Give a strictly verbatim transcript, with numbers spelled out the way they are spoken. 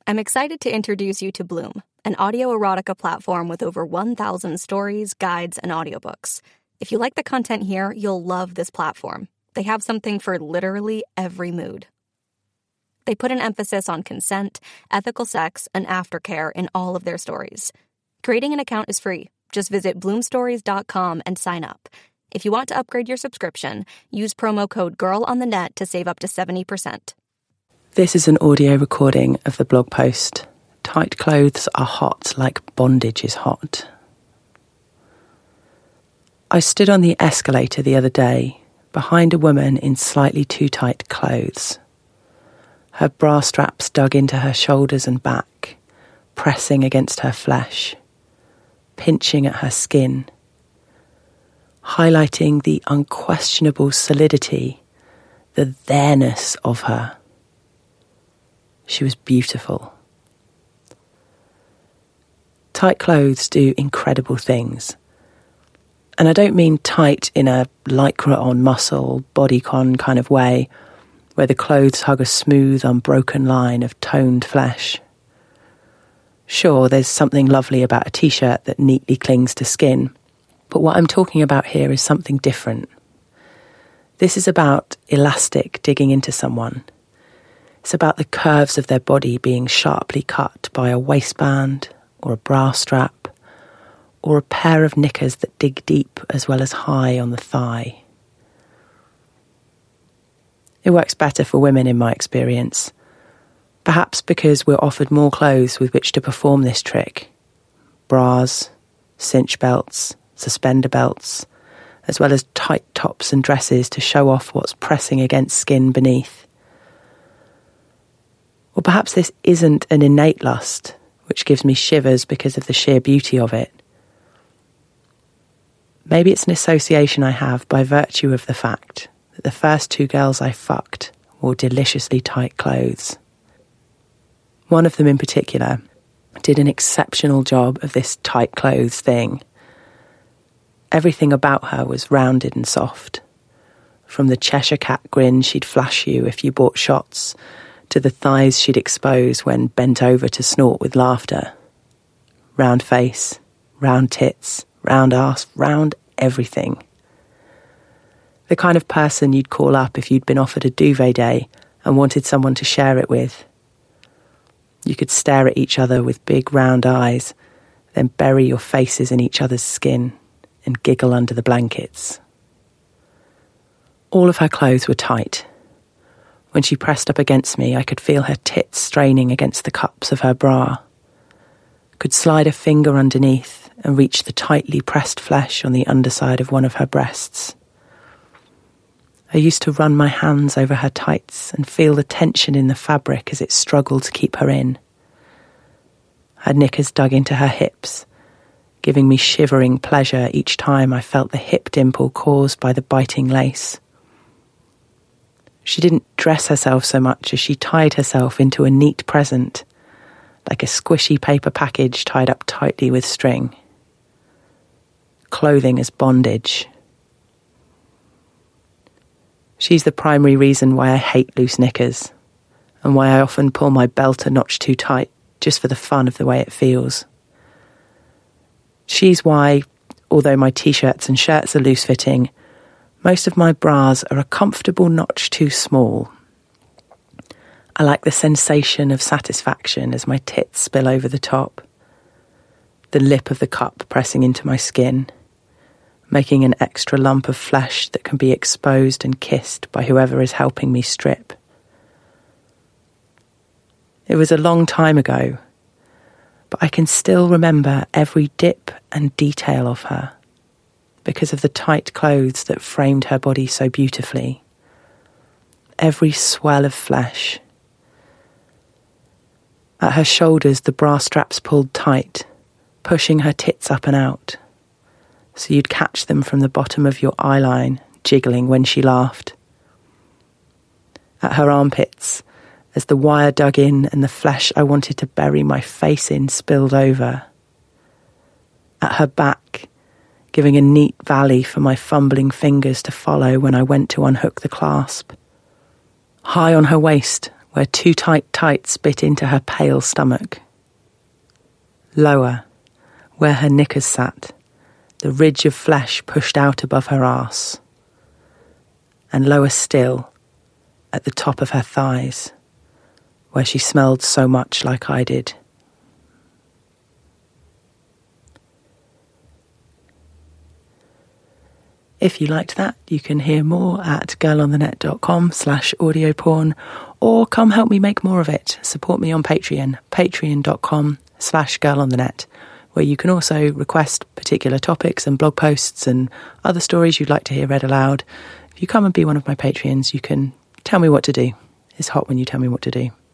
I'm excited to introduce you to Bloom, an audio erotica platform with over one thousand stories, guides, and audiobooks. If you like the content here, you'll love this platform. They have something for literally every mood. They put an emphasis on consent, ethical sex, and aftercare in all of their stories. Creating an account is free. Just visit bloom stories dot com and sign up. If you want to upgrade your subscription, use promo code GIRLONTHENET to save up to seventy percent. This is an audio recording of the blog post, "Tight clothes are hot like bondage is hot." I stood on the escalator the other day, behind a woman in slightly too tight clothes. Her bra straps dug into her shoulders and back, pressing against her flesh, pinching at her skin, highlighting the unquestionable solidity, the there-ness of her. She was beautiful. Tight clothes do incredible things. And I don't mean tight in a lycra on muscle, bodycon kind of way, where the clothes hug a smooth, unbroken line of toned flesh. Sure, there's something lovely about a t-shirt that neatly clings to skin, but what I'm talking about here is something different. This is about elastic digging into someone. It's about the curves of their body being sharply cut by a waistband or a bra strap or a pair of knickers that dig deep as well as high on the thigh. It works better for women in my experience, perhaps because we're offered more clothes with which to perform this trick. Bras, cinch belts, suspender belts, as well as tight tops and dresses to show off what's pressing against skin beneath. Or perhaps this isn't an innate lust, which gives me shivers because of the sheer beauty of it. Maybe it's an association I have by virtue of the fact that the first two girls I fucked wore deliciously tight clothes. One of them in particular did an exceptional job of this tight clothes thing. Everything about her was rounded and soft. From the Cheshire Cat grin she'd flash you if you bought shots, to the thighs she'd expose when bent over to snort with laughter. Round face, round tits, round arse, round everything. The kind of person you'd call up if you'd been offered a duvet day and wanted someone to share it with. You could stare at each other with big round eyes, then bury your faces in each other's skin and giggle under the blankets. All of her clothes were tight. When she pressed up against me, I could feel her tits straining against the cups of her bra. Could slide a finger underneath and reach the tightly pressed flesh on the underside of one of her breasts. I used to run my hands over her tights and feel the tension in the fabric as it struggled to keep her in. Her knickers dug into her hips, giving me shivering pleasure each time I felt the hip dimple caused by the biting lace. She didn't dress herself so much as she tied herself into a neat present, like a squishy paper package tied up tightly with string. Clothing as bondage. She's the primary reason why I hate loose knickers, and why I often pull my belt a notch too tight, just for the fun of the way it feels. She's why, although my t-shirts and shirts are loose-fitting, most of my bras are a comfortable notch too small. I like the sensation of satisfaction as my tits spill over the top, the lip of the cup pressing into my skin, making an extra lump of flesh that can be exposed and kissed by whoever is helping me strip. It was a long time ago, but I can still remember every dip and detail of her, because of the tight clothes that framed her body so beautifully. Every swell of flesh. At her shoulders, the bra straps pulled tight, pushing her tits up and out, so you'd catch them from the bottom of your eyeline, jiggling when she laughed. At her armpits, as the wire dug in and the flesh I wanted to bury my face in spilled over. At her back, giving a neat valley for my fumbling fingers to follow when I went to unhook the clasp. High on her waist, where two tight tights bit into her pale stomach. Lower, where her knickers sat, the ridge of flesh pushed out above her arse. And lower still, at the top of her thighs, where she smelled so much like I did. If you liked that, you can hear more at girlonthenet.com slash audio porn, or come help me make more of it. Support me on Patreon, patreon.com slash girlonthenet, where you can also request particular topics and blog posts and other stories you'd like to hear read aloud. If you come and be one of my Patreons, you can tell me what to do. It's hot when you tell me what to do.